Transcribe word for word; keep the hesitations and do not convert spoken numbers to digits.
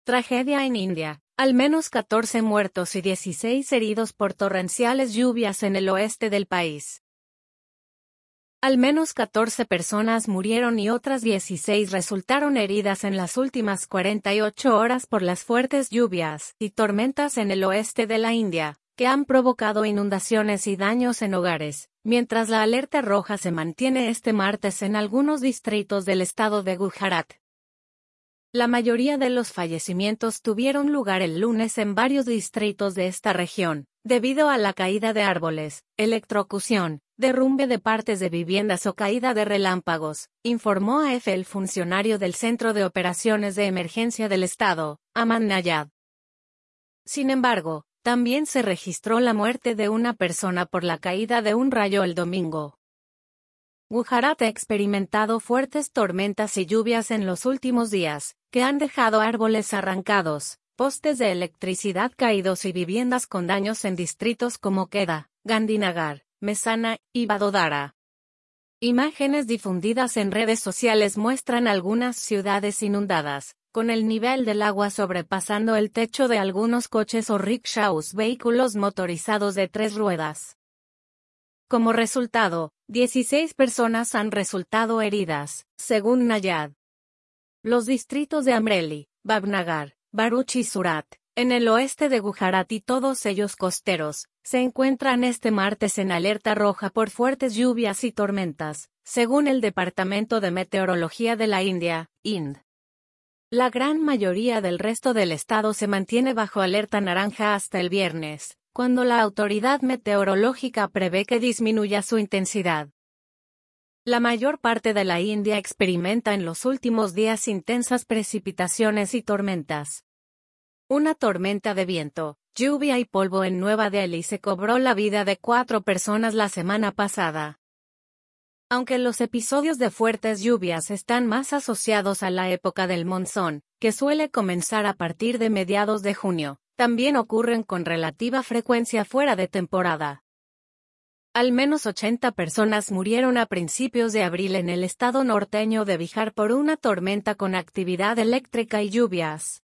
Tragedia en India. Al menos catorce muertos y dieciséis heridos por torrenciales lluvias en el oeste del país. Al menos catorce personas murieron y otras dieciséis resultaron heridas en las últimas cuarenta y ocho horas por las fuertes lluvias y tormentas en el oeste de la India, que han provocado inundaciones y daños en hogares, mientras la alerta roja se mantiene este martes en algunos distritos del estado de Gujarat. La mayoría de los fallecimientos tuvieron lugar el lunes en varios distritos de esta región, debido a la caída de árboles, electrocución, derrumbe de partes de viviendas o caída de relámpagos, informó A F el funcionario del Centro de Operaciones de Emergencia del Estado, Aman Nayab. Sin embargo, también se registró la muerte de una persona por la caída de un rayo el domingo. Gujarat ha experimentado fuertes tormentas y lluvias en los últimos días, que han dejado árboles arrancados, postes de electricidad caídos y viviendas con daños en distritos como Kheda, Gandhinagar, Mehsana y Vadodara. Imágenes difundidas en redes sociales muestran algunas ciudades inundadas, con el nivel del agua sobrepasando el techo de algunos coches o rickshaws, vehículos motorizados de tres ruedas. Como resultado, dieciséis personas han resultado heridas, según Nayab. Los distritos de Amreli, Bhavnagar, Bharuch y Surat, en el oeste de Gujarat y todos ellos costeros, se encuentran este martes en alerta roja por fuertes lluvias y tormentas, según el Departamento de Meteorología de la India, I N D. La gran mayoría del resto del estado se mantiene bajo alerta naranja hasta el viernes, cuando la autoridad meteorológica prevé que disminuya su intensidad. La mayor parte de la India experimenta en los últimos días intensas precipitaciones y tormentas. Una tormenta de viento, lluvia y polvo en Nueva Delhi se cobró la vida de cuatro personas la semana pasada. Aunque los episodios de fuertes lluvias están más asociados a la época del monzón, que suele comenzar a partir de mediados de junio, también ocurren con relativa frecuencia fuera de temporada. Al menos ochenta personas murieron a principios de abril en el estado norteño de Bihar por una tormenta con actividad eléctrica y lluvias.